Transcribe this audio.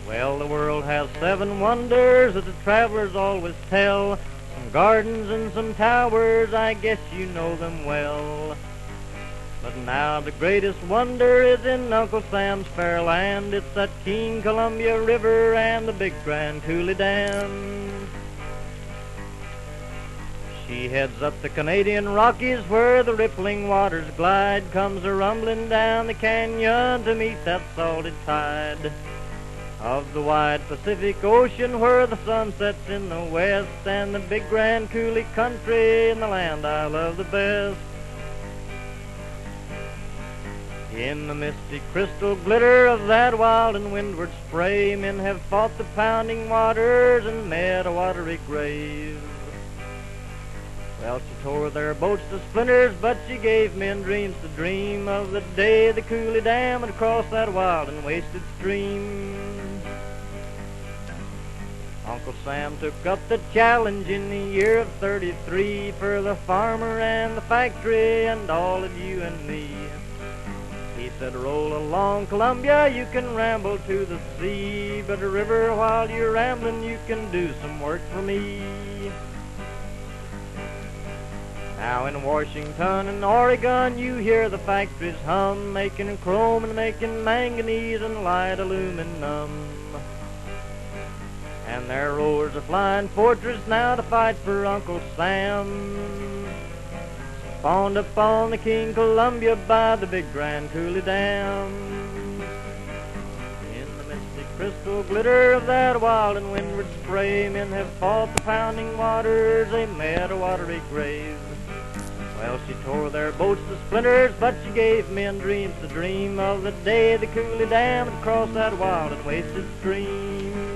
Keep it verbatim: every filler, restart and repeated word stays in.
Well, the world has seven wonders that the travelers always tell. Some gardens and some towers, I guess you know them well. But now the greatest wonder is in Uncle Sam's fair land. It's that keen Columbia River and the big Grand Coulee Dam. She heads up the Canadian Rockies where the rippling waters glide, comes a-rumbling down the canyon to meet that salty tide of the wide Pacific Ocean where the sun sets in the west, and the big Grand Coulee country and the land I love the best. In the misty crystal glitter of that wild and windward spray, men have fought the pounding waters and met a watery grave. Well, she tore their boats to splinters, but she gave men dreams to dream of the day the Coulee Dam would cross that wild and wasted stream. Uncle Sam took up the challenge in the year of thirty-three for the farmer and the factory and all of you and me. He said, roll along Columbia, you can ramble to the sea, but a river while you're rambling, you can do some work for me. Now in Washington and Oregon, you hear the factories hum, making chrome and making manganese and light aluminum. And their rowers are flying fortress now to fight for Uncle Sam, spawned up on the King Columbia by the big Grand Coulee Dam. In the misty crystal glitter of that wild and windward spray, men have fought the pounding waters, they met a watery grave. Well, she tore their boats to splinters, but she gave men dreams to dream of the day the Coulee Dam would cross that wild and wasted stream.